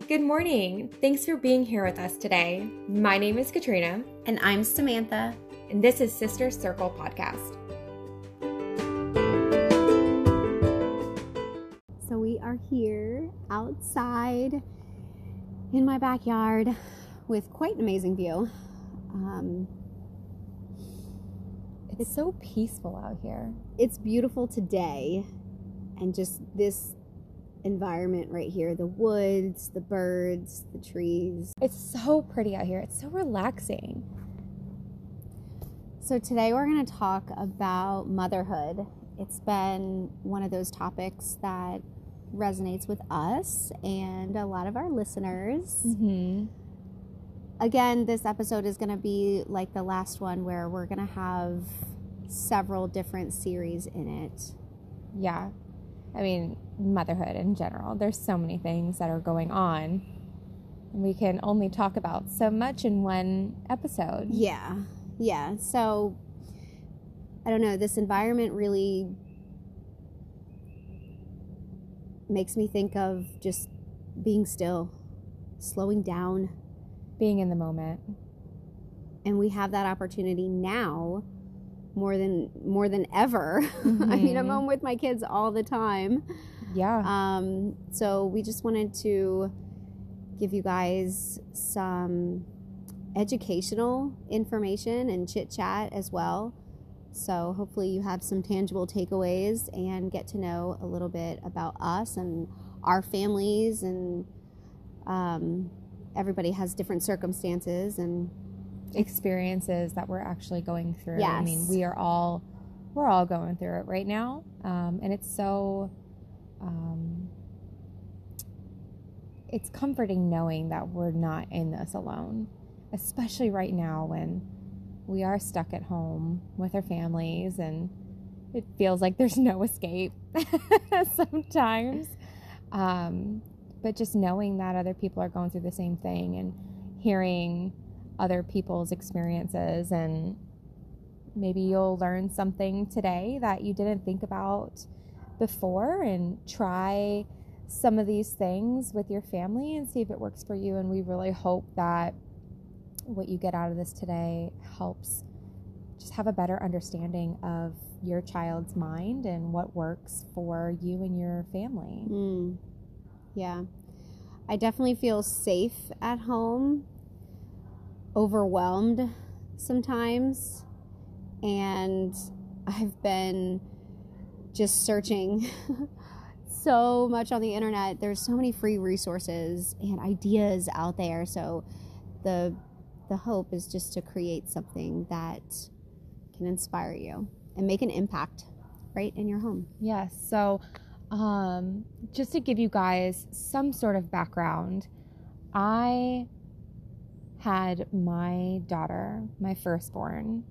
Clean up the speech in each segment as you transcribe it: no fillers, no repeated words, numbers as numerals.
good morning. Thanks for being here with us today. My name is Katrina. And I'm Samantha. And this is Sister Circle Podcast. So we are here outside in my backyard with quite an amazing view. It's so peaceful out here. It's beautiful today, and just this environment right here, the woods, the birds, the trees. It's so pretty out here. It's so relaxing. So today we're going to talk about motherhood. It's been one of those topics that resonates with us and a lot of our listeners. Mm-hmm. Again, this episode is going to be like the last one, where we're going to have several different series in it. Yeah. I mean, motherhood in general. There's so many things that are going on. And we can only talk about so much in one episode. Yeah. So, I don't know. This environment really makes me think of just being still, slowing down. Being in the moment. And we have that opportunity now more than ever. Mm-hmm. I mean, I'm home with my kids all the time. Yeah. So we just wanted to give you guys some educational information and chit chat as well. So hopefully you have some tangible takeaways and get to know a little bit about us and our families, and everybody has different circumstances and experiences that we're actually going through. Yes. I mean, we're all going through it right now. And it's so, it's comforting knowing that we're not in this alone, especially right now when we are stuck at home with our families and it feels like there's no escape sometimes. But just knowing that other people are going through the same thing and hearing other people's experiences, and maybe you'll learn something today that you didn't think about before, and try some of these things with your family and see if it works for you. And we really hope that what you get out of this today helps just have a better understanding of your child's mind and what works for you and your family. Yeah. I definitely feel safe at home, overwhelmed sometimes, and I've been just searching so much on the internet. There's so many free resources and ideas out there. So the hope is just to create something that can inspire you and make an impact right in your home. Yes. So just to give you guys some sort of background, I had my daughter, my firstborn.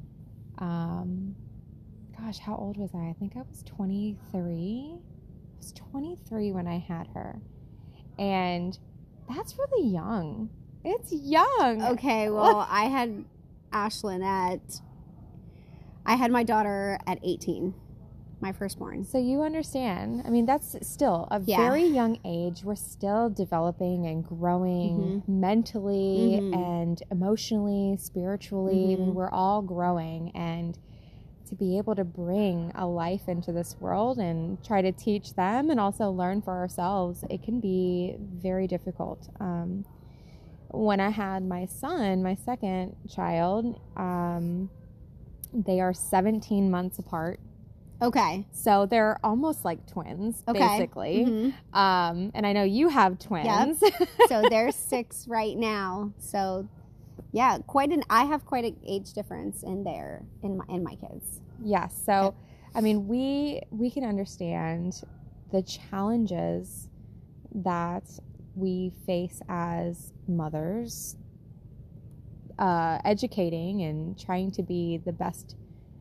Gosh, how old was I? I think I was 23. I was 23 when I had her. And that's really young. It's young. Okay, well, I had my daughter at 18, my firstborn. So you understand. I mean, that's still a very young age. We're still developing and growing mentally and emotionally, spiritually. I mean, we're all growing. And to be able to bring a life into this world and try to teach them and also learn for ourselves, it can be very difficult. When I had my son, my second child, they are 17 months apart. Okay. So they're almost like twins, basically. And I know you have twins. Yep. So they're 6 right now. So yeah, I have quite an age difference in my kids. Yes. So, I mean, we can understand the challenges that we face as mothers, educating and trying to be the best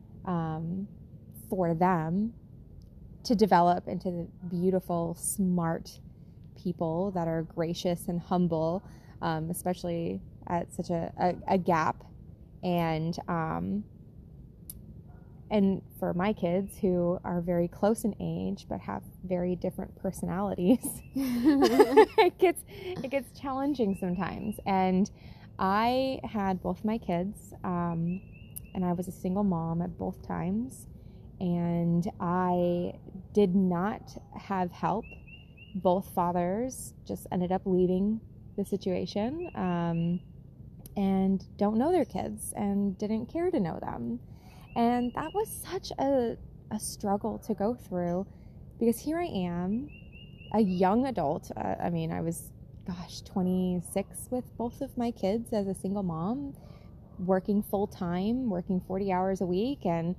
for them to develop into the beautiful, smart people that are gracious and humble, especially at such a gap. And for my kids who are very close in age but have very different personalities, it gets challenging sometimes. And I had both my kids, and I was a single mom at both times, and I did not have help. Both fathers just ended up leaving the situation, and don't know their kids and didn't care to know them. And that was such a struggle to go through, because here I am, a young adult. I was, 26 with both of my kids as a single mom, working full time, working 40 hours a week. And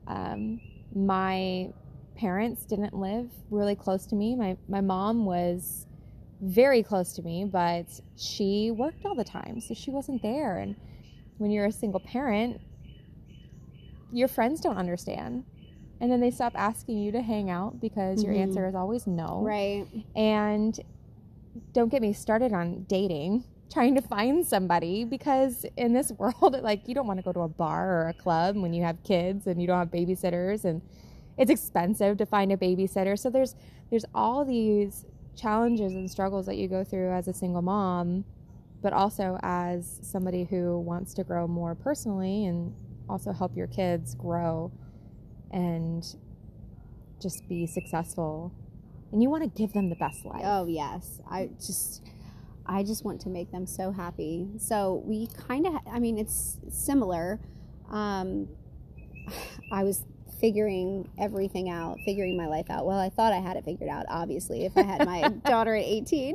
my parents didn't live really close to me. My mom was very close to me, but she worked all the time, so she wasn't there. And when you're a single parent, your friends don't understand, and then they stop asking you to hang out because your answer is always no. Right. And don't get me started on dating, trying to find somebody, because in this world, like, you don't want to go to a bar or a club when you have kids and you don't have babysitters, and it's expensive to find a babysitter. So there's all these challenges and struggles that you go through as a single mom, but also as somebody who wants to grow more personally and also help your kids grow and just be successful. And you want to give them the best life. Oh yes, I just want to make them so happy. So we kind of, it's similar. I was figuring my life out. Well, I thought I had it figured out, obviously, if I had my daughter at 18.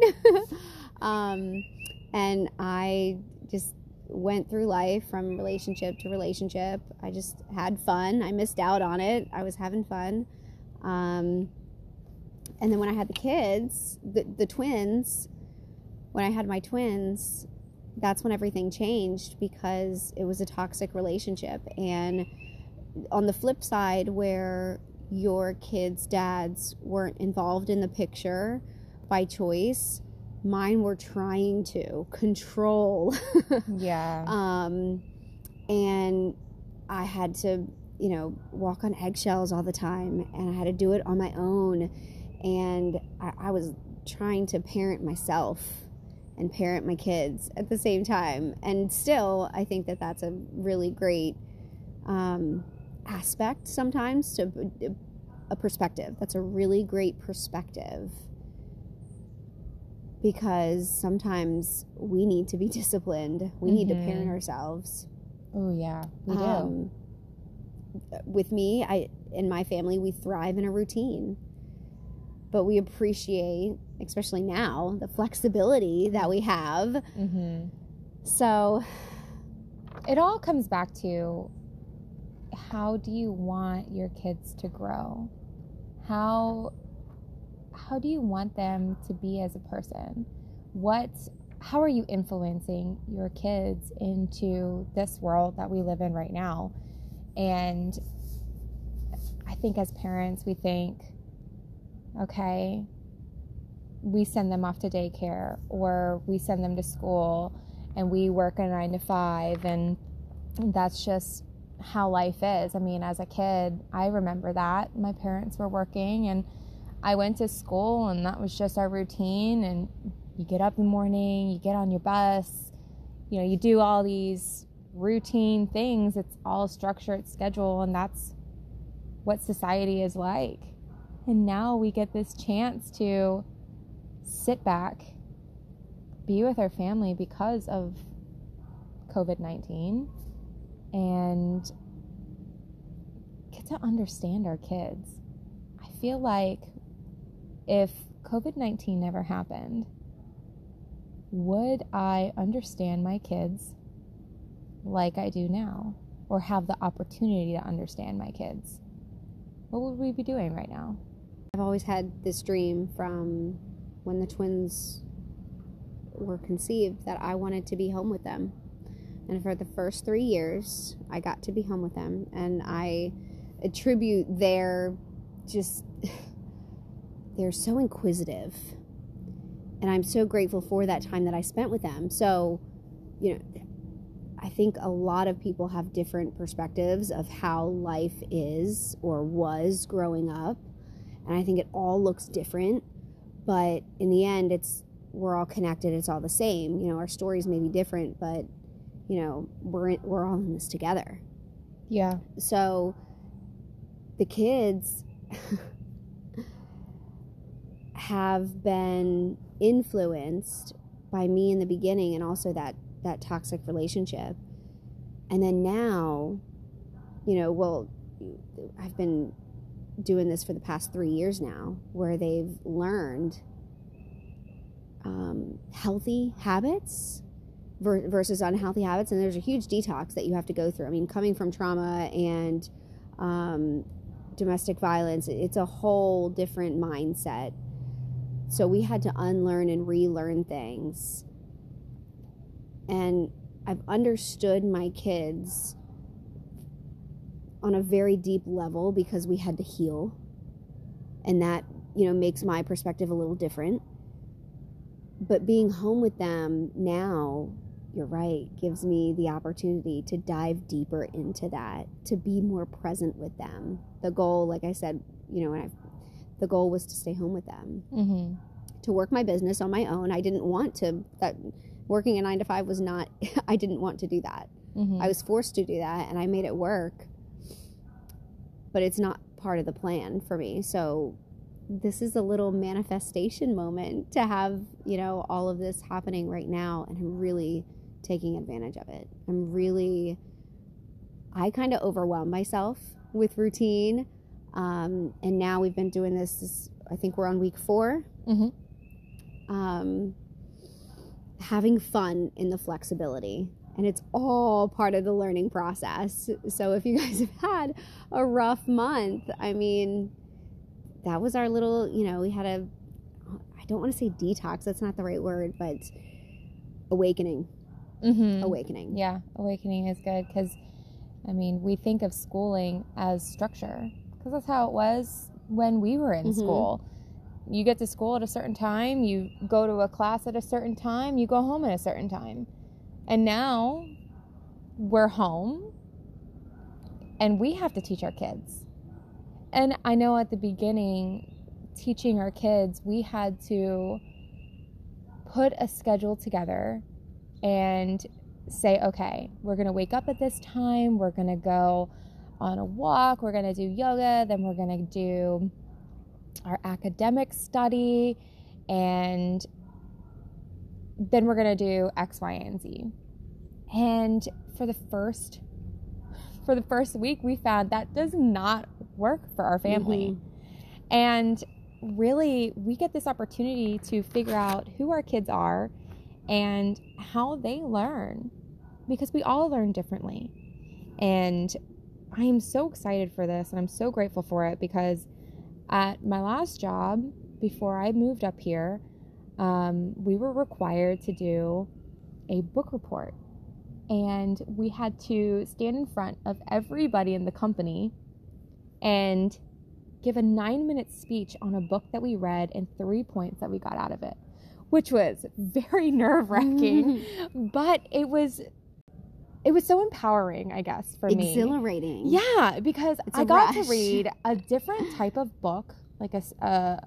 And I just went through life from relationship to relationship. I just had fun. I missed out on it. I was having fun. And then when I had the kids, the twins, when I had my twins, that's when everything changed, because it was a toxic relationship. And on the flip side, where your kids' dads weren't involved in the picture by choice, mine were trying to control. Yeah. And I had to, walk on eggshells all the time, and I had to do it on my own. And I was trying to parent myself and parent my kids at the same time. And still, I think that that's a really great aspect sometimes, to a perspective. That's a really great perspective, because sometimes we need to be disciplined. We need to parent ourselves. Oh yeah, we do. With me, in my family, we thrive in a routine, but we appreciate, especially now, the flexibility that we have. So it all comes back to, how do you want your kids to grow? How do you want them to be as a person? How are you influencing your kids into this world that we live in right now? And I think as parents, we think, okay, we send them off to daycare, or we send them to school, and we work a 9 to 5, and that's just how life is. I mean, as a kid, I remember that my parents were working, and I went to school, and that was just our routine. And you get up in the morning, you get on your bus, you do all these routine things. It's all structured schedule, and that's what society is like. And now we get this chance to sit back, be with our family because of COVID-19, and get to understand our kids. I feel like if COVID-19 never happened, would I understand my kids like I do now, or have the opportunity to understand my kids? What would we be doing right now? I've always had this dream from when the twins were conceived, that I wanted to be home with them. And for the first 3 years, I got to be home with them. And I attribute they're so inquisitive. And I'm so grateful for that time that I spent with them. So, I think a lot of people have different perspectives of how life is or was growing up. And I think it all looks different. But in the end, we're all connected. It's all the same. You know, our stories may be different, but, you know, we're all in this together. Yeah. So the kids have been influenced by me in the beginning, and also that toxic relationship. And then now, you know, well, I've been doing this for the past 3 years now, where they've learned healthy habits versus unhealthy habits. And there's a huge detox that you have to go through. I mean, coming from trauma and domestic violence, it's a whole different mindset. So we had to unlearn and relearn things. And I've understood my kids on a very deep level because we had to heal. And that, you know, makes my perspective a little different. But being home with them now, you're right, gives me the opportunity to dive deeper into that, to be more present with them. The goal, like I said, you know, the goal was to stay home with them, Mm-hmm. to work my business on my own. I didn't want to, working a 9-to-5 was not, I didn't want to do that. Mm-hmm. I was forced to do that, and I made it work, but it's not part of the plan for me. So this is a little manifestation moment to have, you know, all of this happening right now, and I'm really taking advantage of it. I kind of overwhelm myself with routine, and now we've been doing this, I think we're on week 4. Mm-hmm. Having fun in the flexibility, and it's all part of the learning process. So if you guys have had a rough month, I mean, that was our little, you know, we had I don't want to say detox, that's not the right word, but awakening. Mm-hmm. Awakening. Yeah, awakening is good, because, I mean, we think of schooling as structure, because that's how it was when we were in school. You get to school at a certain time, you go to a class at a certain time, you go home at a certain time. And now we're home and we have to teach our kids. And I know at the beginning, teaching our kids, we had to put a schedule together and say, okay, we're going to wake up at this time, we're going to go on a walk, we're going to do yoga, then we're going to do our academic study, and then we're going to do X, Y, and Z. And for the first week, we found that does not work for our family. And really, we get this opportunity to figure out who our kids are and how they learn, because we all learn differently. And I am so excited for this, and I'm so grateful for it, because at my last job, before I moved up here, we were required to do a book report. And we had to stand in front of everybody in the company and give a 9-minute speech on a book that we read and 3 points that we got out of it, which was very nerve-wracking, but it was so empowering, I guess, for me. Exhilarating. Yeah, because I got to read a different type of book, like a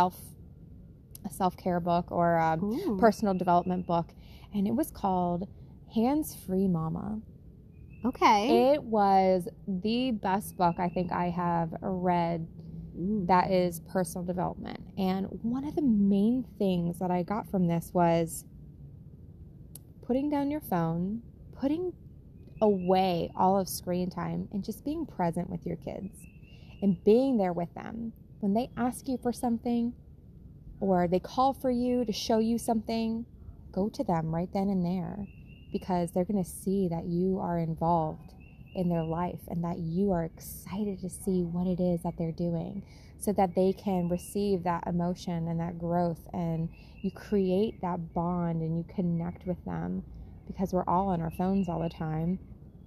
self-care book or a personal development book, and it was called Hands-Free Mama. Okay. It was the best book I think I have read that is personal development. And one of the main things that I got from this was putting down your phone, putting away all of screen time, and just being present with your kids and being there with them. When they ask you for something or they call for you to show you something, go to them right then and there, because they're going to see that you are involved in their life and that you are excited to see what it is that they're doing, so that they can receive that emotion and that growth, and you create that bond and you connect with them, because we're all on our phones all the time,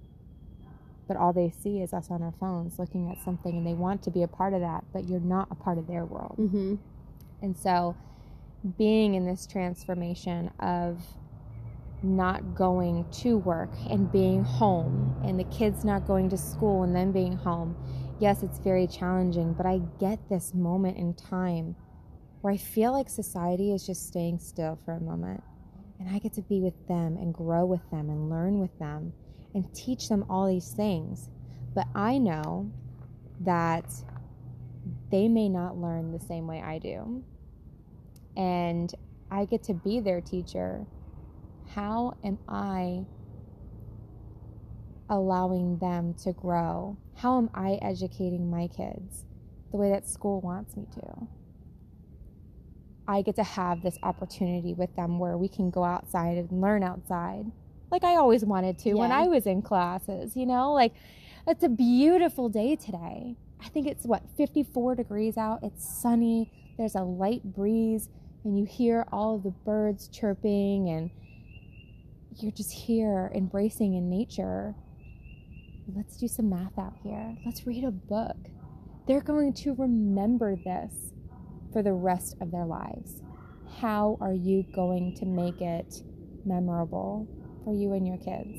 but all they see is us on our phones looking at something, and they want to be a part of that, but you're not a part of their world. And so being in this transformation of not going to work and being home, and the kids not going to school and then being home. Yes, it's very challenging, but I get this moment in time where I feel like society is just staying still for a moment, and I get to be with them and grow with them and learn with them and teach them all these things. But I know that they may not learn the same way I do, and I get to be their teacher. How am I allowing them to grow? How am I educating my kids the way that school wants me to? I get to have this opportunity with them where we can go outside and learn outside like I always wanted to when I was in classes, you know? Like, it's a beautiful day today. I think it's 54 degrees out. It's sunny. There's a light breeze, and you hear all of the birds chirping, and you're just here embracing in nature. Let's do some math out here. Let's read a book. They're going to remember this for the rest of their lives. How are you going to make it memorable for you and your kids?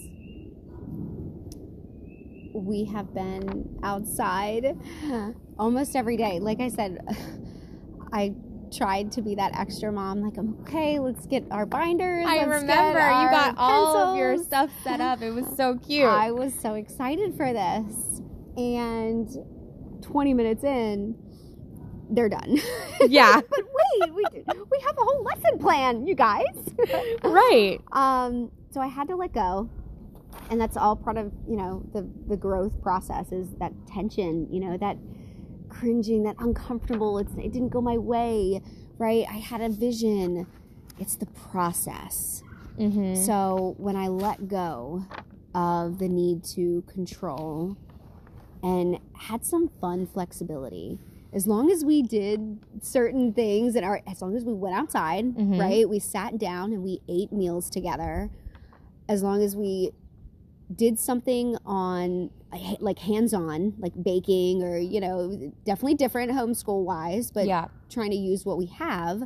We have been outside almost every day. Like I said, I tried to be that extra mom. Like, okay, let's get our binders. I remember you got all of your stuff set up. It was so cute. I was so excited for this. And 20 minutes in, they're done. Yeah. But wait, we have a whole lesson plan, you guys. Right. So I had to let go. And that's all part of, the growth process, is that tension, that cringing, that uncomfortable, it didn't go my way, right? I had a vision. It's the process. Mm-hmm. So when I let go of the need to control and had some fun flexibility, as long as we did certain things as long as we went outside, mm-hmm. right? We sat down and we ate meals together. As long as we did something on like hands-on, like baking, or definitely different homeschool wise, but trying to use what we have.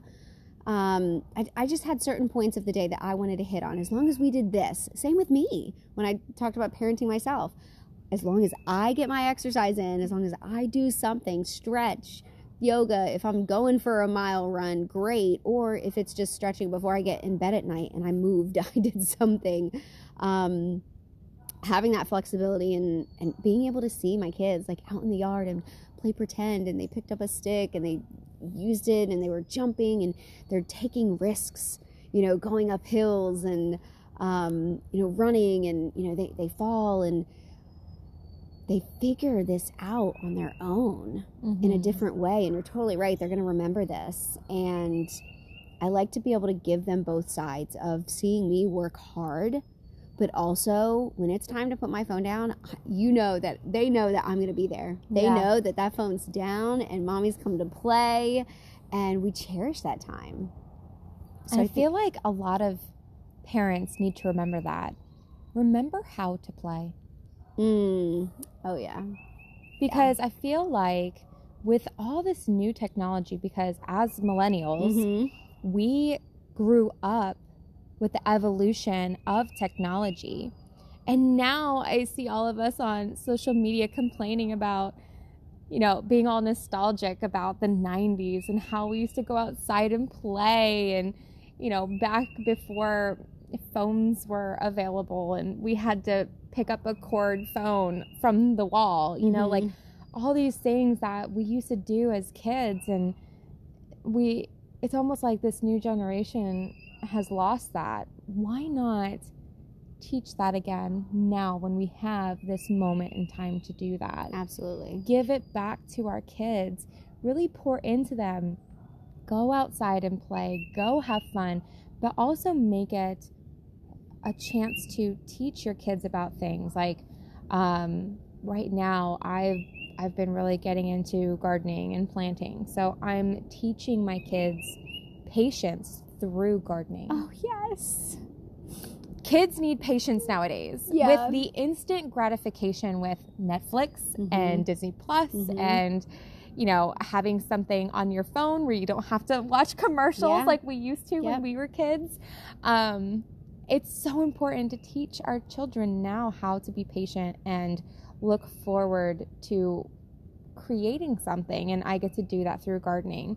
I just had certain points of the day that I wanted to hit on. As long as we did this, same with me when I talked about parenting myself. As long as I get my exercise in, as long as I do something, stretch, yoga, if I'm going for a mile run, great. Or if it's just stretching before I get in bed at night and I moved, I did something. Having that flexibility and being able to see my kids like out in the yard and play pretend, and they picked up a stick and they used it and they were jumping and they're taking risks, going up hills and, running, and, they fall and they figure this out on their own mm-hmm. in a different way. And you're totally right. They're going to remember this. And I like to be able to give them both sides of seeing me work hard, but also when it's time to put my phone down, that they know that I'm going to be there. They know that phone's down and mommy's come to play, and we cherish that time. So I feel like a lot of parents need to remember that. Remember how to play. Oh, yeah. Because I feel like with all this new technology, because as millennials, mm-hmm. we grew up with the evolution of technology. And now I see all of us on social media complaining about, being all nostalgic about the 90s and how we used to go outside and play, and, back before phones were available and we had to pick up a cord phone from the wall, mm-hmm. like all these things that we used to do as kids. And it's almost like this new generation has lost that. Why not teach that again now when we have this moment in time to do that? Absolutely. Give it back to our kids. Really pour into them. Go outside and play. Go have fun. But also make it a chance to teach your kids about things. Like right now, I've been really getting into gardening and planting. So I'm teaching my kids patience through gardening. Oh, yes. Kids need patience nowadays. Yeah. With the instant gratification with Netflix mm-hmm. and Disney Plus mm-hmm. and, having something on your phone where you don't have to watch commercials like we used to when we were kids. it's so important to teach our children now how to be patient and look forward to creating something. And I get to do that through gardening.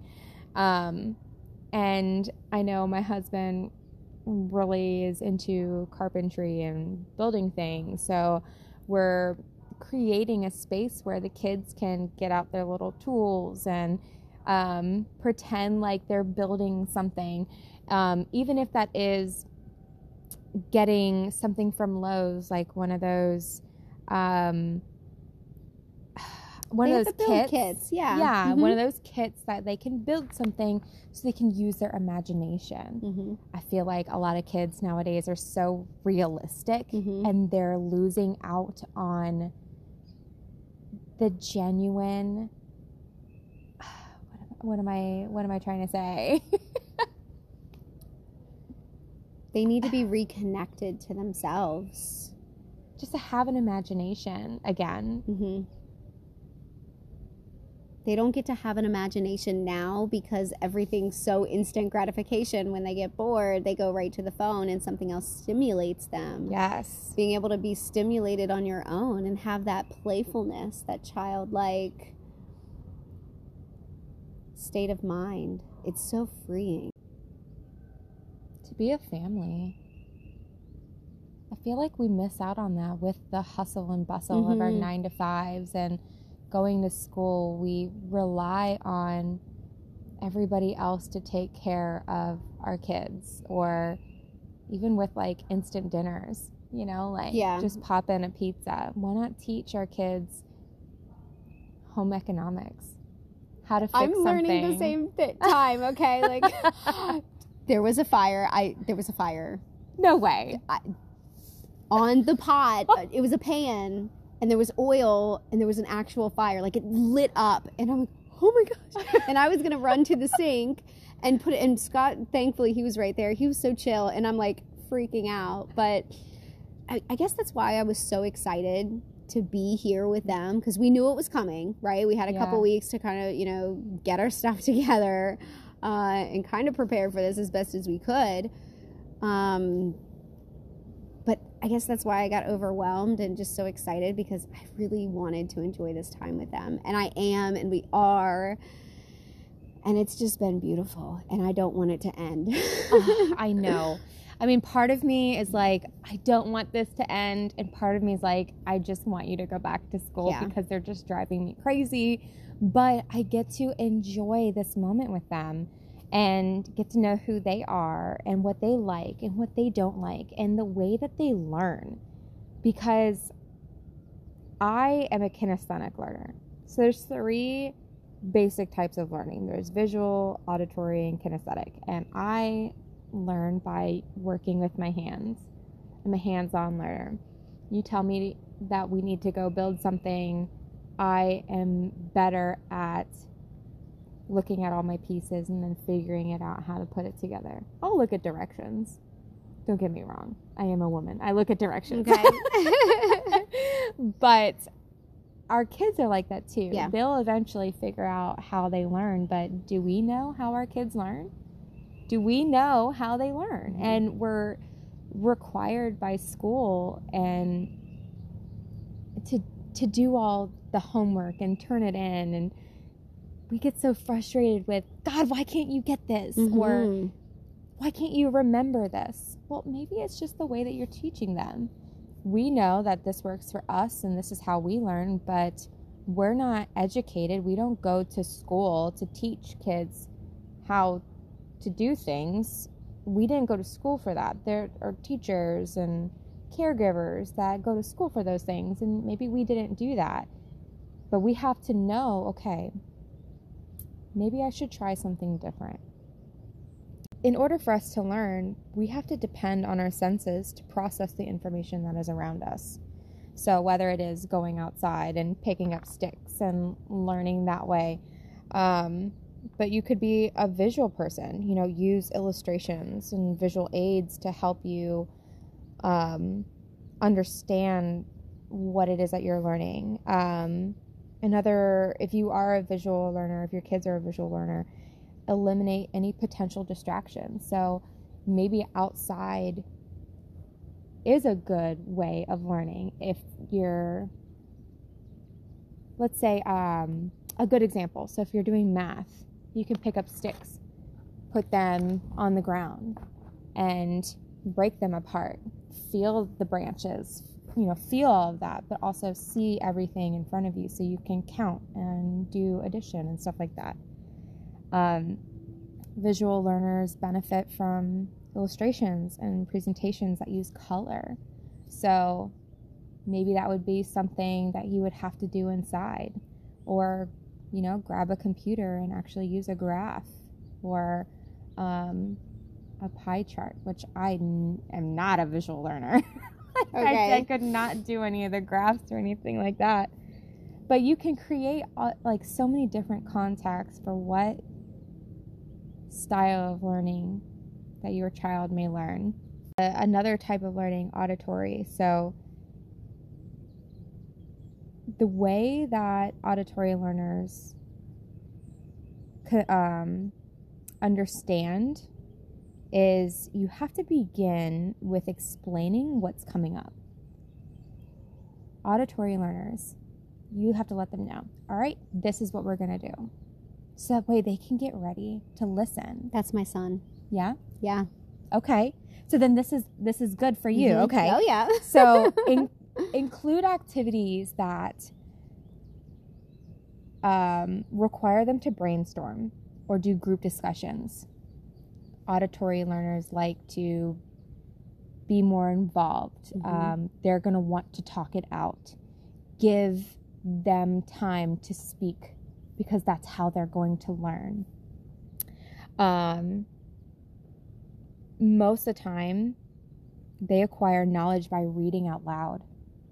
And I know my husband really is into carpentry and building things. So we're creating a space where the kids can get out their little tools and pretend like they're building something. Even if that is getting something from Lowe's, like one of those kits. Yeah. Yeah, one of those kits that they can build something so they can use their imagination. Mm-hmm. I feel like a lot of kids nowadays are so realistic, Mm-hmm. and they're losing out on the genuine, what am I trying to say? They need to be reconnected to themselves. Just to have an imagination again. Mm-hmm. They don't get to have an imagination now because everything's so instant gratification. When they get bored, they go right to the phone and something else stimulates them. Yes. Being able to be stimulated on your own and have that playfulness, that childlike state of mind. It's so freeing. To be a family. I feel like we miss out on that with the hustle and bustle of our 9 to 5s and going to school. We rely on everybody else to take care of our kids, or even with like instant dinners, you know, like just pop in a pizza. Why not teach our kids home economics? How to fix something? I'm learning the same time, okay? Like, there was a fire. No way. On the pot. It was a pan. And there was oil, and there was an actual fire. Like, it lit up. And I'm like, oh my gosh. And I was going to run to the sink and put it, and Scott, thankfully, he was right there. He was so chill. And I'm like freaking out. But I guess that's why I was so excited to be here with them, because we knew it was coming, right? We had a couple weeks to kind of, get our stuff together and kind of prepare for this as best as we could. But I guess that's why I got overwhelmed and just so excited, because I really wanted to enjoy this time with them. And I am, and we are. And it's just been beautiful. And I don't want it to end. I know. I mean, part of me is like, I don't want this to end. And part of me is like, I just want you to go back to school because they're just driving me crazy. But I get to enjoy this moment with them and get to know who they are and what they like and what they don't like and the way that they learn. Because I am a kinesthetic learner. So there's 3 basic types of learning. There's visual, auditory, and kinesthetic. And I learn by working with my hands. I'm a hands-on learner. You tell me that we need to go build something, I am better at looking at all my pieces and then figuring it out how to put it together. I'll look at directions. Don't get me wrong. I am a woman. I look at directions. Okay. But our kids are like that too. Yeah. They'll eventually figure out how they learn, but do we know how our kids learn? Do we know how they learn? Mm-hmm. And we're required by school and to do all the homework and turn it in, and we get so frustrated with, God, why can't you get this? Mm-hmm. Or why can't you remember this? Well, maybe it's just the way that you're teaching them. We know that this works for us and this is how we learn, but we're not educated. We don't go to school to teach kids how to do things. We didn't go to school for that. There are teachers and caregivers that go to school for those things, and maybe we didn't do that. But we have to know, okay, maybe I should try something different. In order for us to learn, we have to depend on our senses to process the information that is around us. So whether it is going outside and picking up sticks and learning that way, but you could be a visual person, use illustrations and visual aids to help you understand what it is that you're learning. If you are a visual learner, if your kids are a visual learner, eliminate any potential distractions. So maybe outside is a good way of learning. If you're, let's say, a good example. So if you're doing math, you can pick up sticks, put them on the ground, and break them apart. Feel the branches, feel all of that, but also see everything in front of you so you can count and do addition and stuff like that. Visual learners benefit from illustrations and presentations that use color. So maybe that would be something that you would have to do inside, or, grab a computer and actually use a graph, or a pie chart, which I am not a visual learner. Okay. I could not do any of the graphs or anything like that. But you can create so many different contexts for what style of learning that your child may learn. Another type of learning, auditory. So the way that auditory learners understand is you have to begin with explaining what's coming up. Auditory learners, you have to let them know, all right, this is what we're going to do. So that way they can get ready to listen. That's my son. Yeah? Yeah. Okay. So then this is good for you. Mm-hmm. Okay. Oh, yeah. So include activities that require them to brainstorm or do group discussions. Auditory learners like to be more involved. Mm-hmm. They're going to want to talk it out. Give them time to speak, because that's how they're going to learn. Most of the time, they acquire knowledge by reading out loud.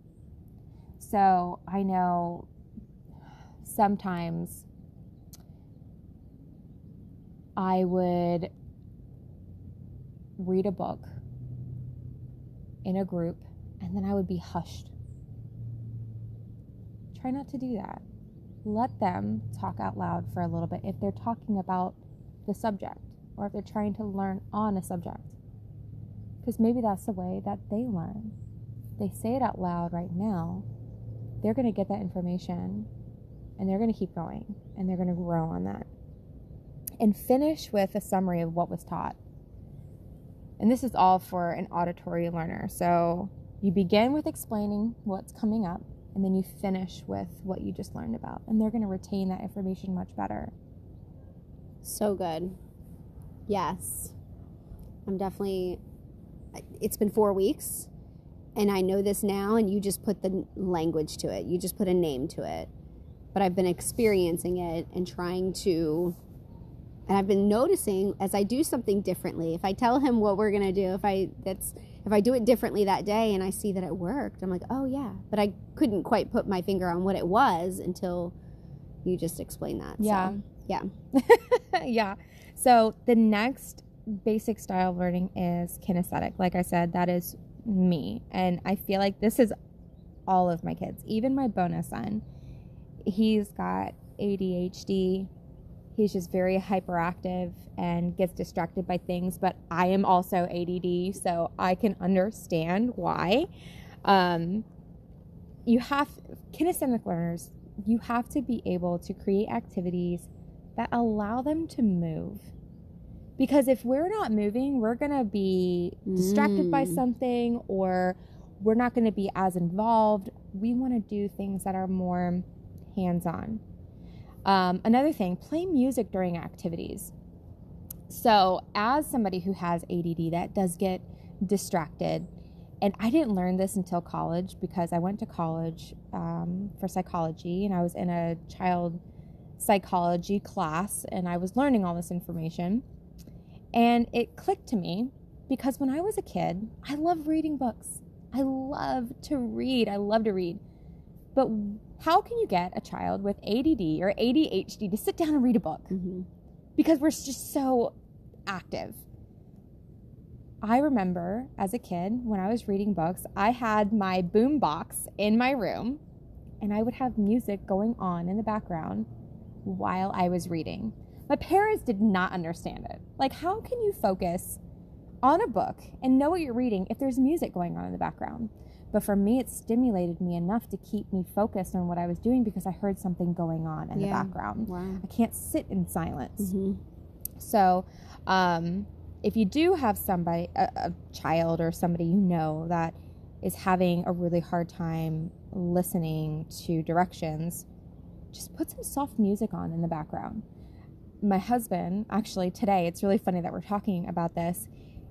So I know sometimes I would read a book in a group, and then I would be hushed. Try not to do that. Let them talk out loud for a little bit if they're talking about the subject, or if they're trying to learn on a subject, because maybe that's the way that they learn. They say it out loud right now, they're going to get that information, and they're going to keep going, and they're going to grow on that. And finish with a summary of what was taught. And this is all for an auditory learner. So you begin with explaining what's coming up, and then you finish with what you just learned about. And they're going to retain that information much better. So good. Yes. It's been 4 weeks, and I know this now, and you just put the language to it. You just put a name to it. But I've been experiencing it and and I've been noticing as I do something differently. If I tell him what we're going to do, if I do it differently that day and I see that it worked, I'm like, oh yeah. But I couldn't quite put my finger on what it was until you just explained that. Yeah. So, yeah. Yeah. So the next basic style of learning is kinesthetic. Like I said, that is me. And I feel like this is all of my kids. Even my bonus son, he's got ADHD. He's just very hyperactive and gets distracted by things, but I am also ADD, so I can understand why. Kinesthetic learners, you have to be able to create activities that allow them to move. Because if we're not moving, we're going to be distracted by something, or we're not going to be as involved. We want to do things that are more hands-on. Another thing, play music during activities. So as somebody who has ADD, that does get distracted. And I didn't learn this until college, because I went to college for psychology, and I was in a child psychology class, and I was learning all this information. And it clicked to me, because when I was a kid, I loved reading books. I love to read. But how can you get a child with ADD or ADHD to sit down and read a book? Mm-hmm. Because we're just so active. I remember as a kid, when I was reading books, I had my boom box in my room, and I would have music going on in the background while I was reading. My parents did not understand it. Like, how can you focus on a book and know what you're reading if there's music going on in the background. But for me, it stimulated me enough to keep me focused on what I was doing because I heard something going on in the background. Wow. I can't sit in silence. Mm-hmm. So if you do have somebody, a child or somebody you know that is having a really hard time listening to directions, just put some soft music on in the background. My husband, actually today, it's really funny that we're talking about this.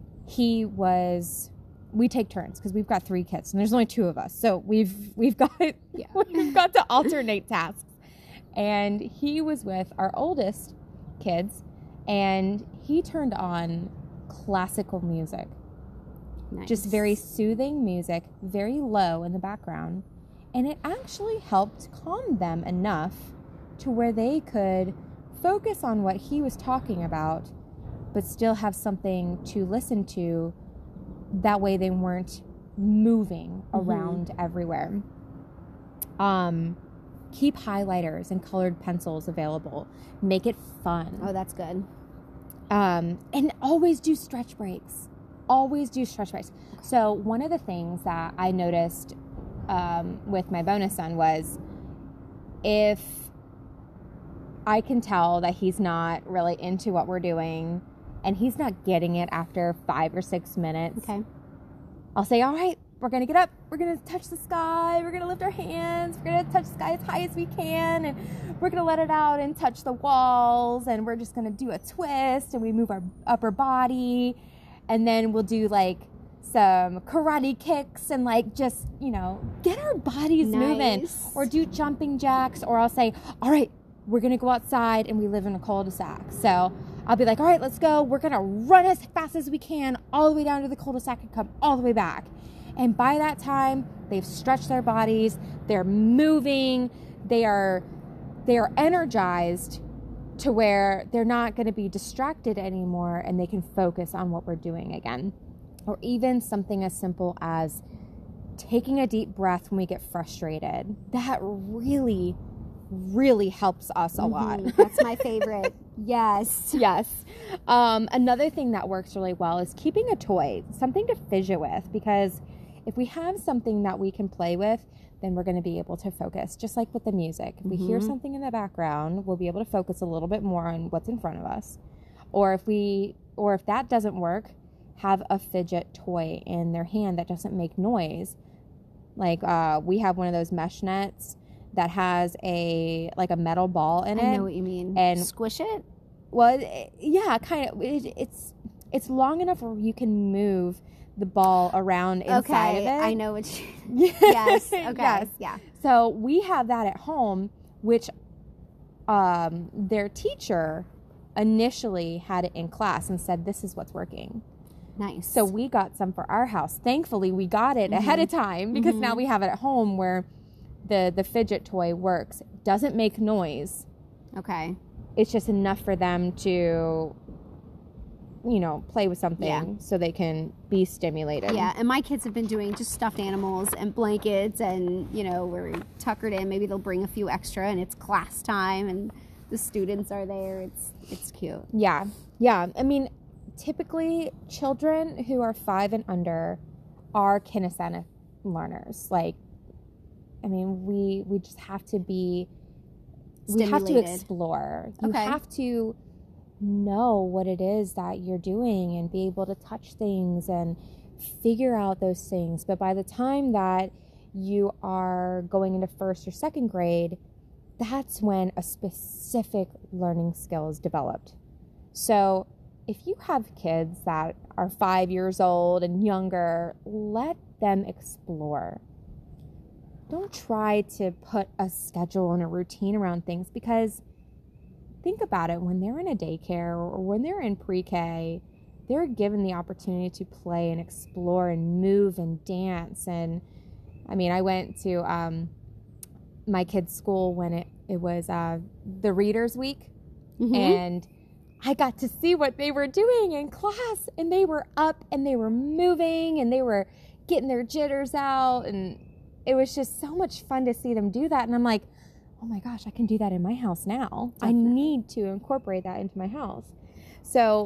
We take turns because we've got 3 kids and there's only 2 of us. So we've got we've got to alternate tasks. And he was with our oldest kids and he turned on classical music. Nice. Just very soothing music, very low in the background. And it actually helped calm them enough to where they could focus on what he was talking about, but still have something to listen to. That way they weren't moving around everywhere. Keep highlighters and colored pencils available. Make it fun. Oh, that's good. And always do stretch breaks. Always do stretch breaks. So one of the things that I noticed with my bonus son was if I can tell that he's not really into what we're doing and he's not getting it after 5 or 6 minutes, Okay. I'll say, all right, we're going to get up. We're going to touch the sky. We're going to lift our hands. We're going to touch the sky as high as we can. And we're going to let it out and touch the walls. And we're just going to do a twist and we move our upper body. And then we'll do like some karate kicks and like just, get our bodies moving. Or do jumping jacks. Or I'll say, all right, we're going to go outside and we live in a cul-de-sac. So I'll be like, all right, let's go. We're going to run as fast as we can all the way down to the cul-de-sac and come all the way back. And by that time, they've stretched their bodies. They're moving. They are energized to where they're not going to be distracted anymore and they can focus on what we're doing again. Or even something as simple as taking a deep breath when we get frustrated. That really, really helps us a lot. That's my favorite. Yes. Yes. Another thing that works really well is keeping a toy, something to fidget with, because if we have something that we can play with, then we're going to be able to focus, just like with the music. If we hear something in the background, we'll be able to focus a little bit more on what's in front of us. Or if that doesn't work, have a fidget toy in their hand that doesn't make noise. Like we have one of those mesh nets that has a metal ball in it. I know what you mean. And squish it? Well, yeah, kind of. It's long enough where you can move the ball around inside of it. I know what you... Yes. Okay. Yes. Yeah. So we have that at home, which their teacher initially had it in class and said, this is what's working. Nice. So we got some for our house. Thankfully, we got it ahead of time because now we have it at home where the fidget toy works. Doesn't make noise. Okay. It's just enough for them to, play with something so they can be stimulated. Yeah, and my kids have been doing just stuffed animals and blankets and, we're tuckered in. Maybe they'll bring a few extra and it's class time and the students are there. It's cute. Yeah. Yeah. I mean, typically children who are 5 and under are kinesthetic learners. We just have to be... We have to explore. You have to know what it is that you're doing and be able to touch things and figure out those things. But by the time that you are going into 1st or 2nd grade, that's when a specific learning skill is developed. So if you have kids that are 5 years old and younger, let them explore. Don't try to put a schedule and a routine around things, because think about it. When they're in a daycare or when they're in pre-K, they're given the opportunity to play and explore and move and dance. And I went to my kids' school when it was the Readers Week, and I got to see what they were doing in class, and they were up and they were moving and they were getting their jitters out, and it was just so much fun to see them do that. And I'm like, oh my gosh, I can do that in my house now. Definitely. I need to incorporate that into my house. So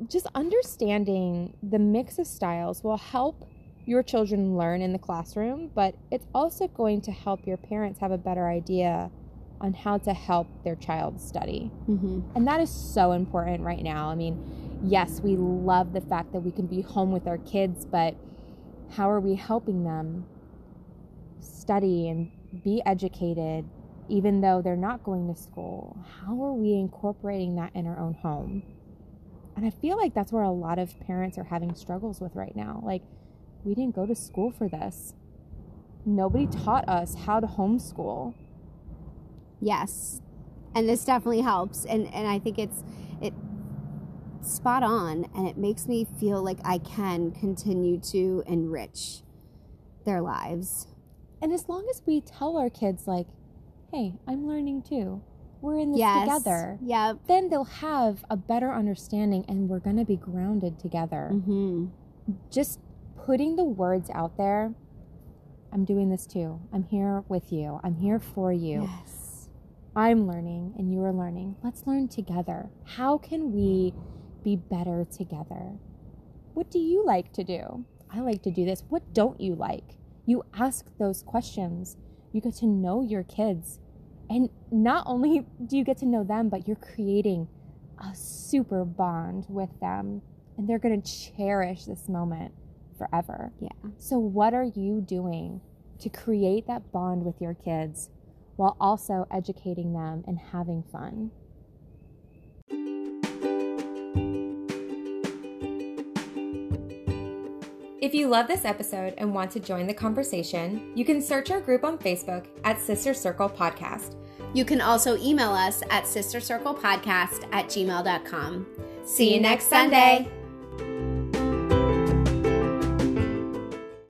just understanding the mix of styles will help your children learn in the classroom, but it's also going to help your parents have a better idea on how to help their child study. And that is so important right now. I mean, yes, we love the fact that we can be home with our kids, but how are we helping them study and be educated even though they're not going to school? How are we incorporating that in our own home? And I feel like that's where a lot of parents are having struggles with right now. Like, we didn't go to school for this. Nobody taught us how to homeschool. Yes. And this definitely helps. And I think it's spot on, and it makes me feel like I can continue to enrich their lives. And as long as we tell our kids, like, hey, I'm learning too. We're in this together. Yep. Then they'll have a better understanding, and we're going to be grounded together. Just putting the words out there, I'm doing this too. I'm here with you. I'm here for you. Yes. I'm learning and you're learning. Let's learn together. How can we be better together? What do you like to do? I like to do this. What don't you like? You ask those questions. You get to know your kids. And not only do you get to know them, but you're creating a super bond with them. And they're going to cherish this moment forever. Yeah. So what are you doing to create that bond with your kids while also educating them and having fun? If you love this episode and want to join the conversation, you can search our group on Facebook at Sister Circle Podcast. You can also email us at sistercirclepodcast@gmail.com. See you next Sunday.